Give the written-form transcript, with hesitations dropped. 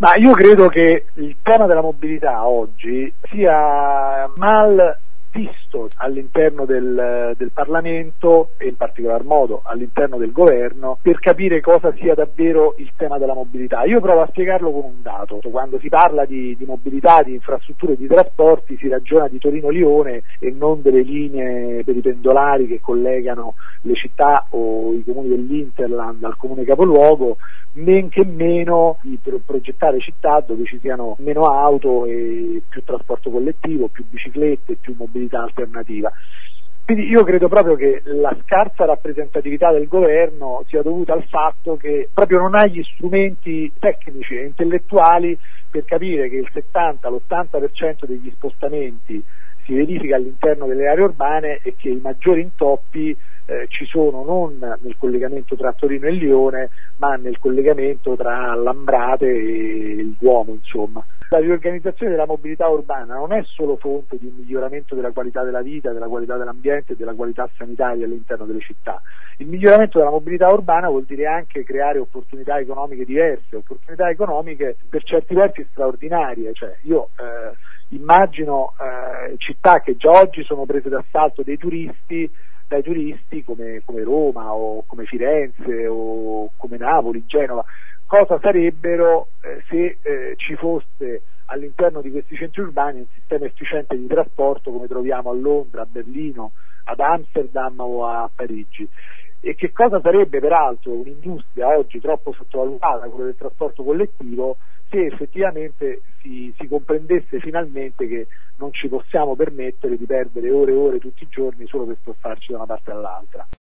Ma io credo che il tema della mobilità oggi sia mal visto all'interno del Parlamento e in particolar modo all'interno del governo per capire cosa sia davvero il tema della mobilità. Io provo a spiegarlo con un dato. Quando si parla di mobilità, di infrastrutture e di trasporti si ragiona di Torino-Lione e non delle linee per i pendolari che collegano le città o i comuni dell'Interland al comune capoluogo, men che meno di progettare città dove ci siano meno auto e più trasporto collettivo, più biciclette, più mobilità alternativa. Quindi io credo proprio che la scarsa rappresentatività del governo sia dovuta al fatto che proprio non ha gli strumenti tecnici e intellettuali per capire che il 70-80% degli spostamenti si verifica all'interno delle aree urbane e che i maggiori intoppi ci sono non nel collegamento tra Torino e Lione, ma nel collegamento tra Lambrate e il Duomo, insomma. La riorganizzazione della mobilità urbana non è solo fonte di un miglioramento della qualità della vita, della qualità dell'ambiente e della qualità sanitaria all'interno delle città. Il miglioramento della mobilità urbana vuol dire anche creare opportunità economiche diverse, opportunità economiche per certi versi straordinarie. Cioè, io immagino città che già oggi sono prese d'assalto dai turisti come Roma o come Firenze o come Napoli, Genova. Cosa sarebbero se ci fosse all'interno di questi centri urbani un sistema efficiente di trasporto come troviamo a Londra, a Berlino, ad Amsterdam o a Parigi? E che cosa sarebbe peraltro un'industria oggi troppo sottovalutata, quella del trasporto collettivo, se effettivamente si comprendesse finalmente che non ci possiamo permettere di perdere ore e ore tutti i giorni solo per spostarci da una parte all'altra.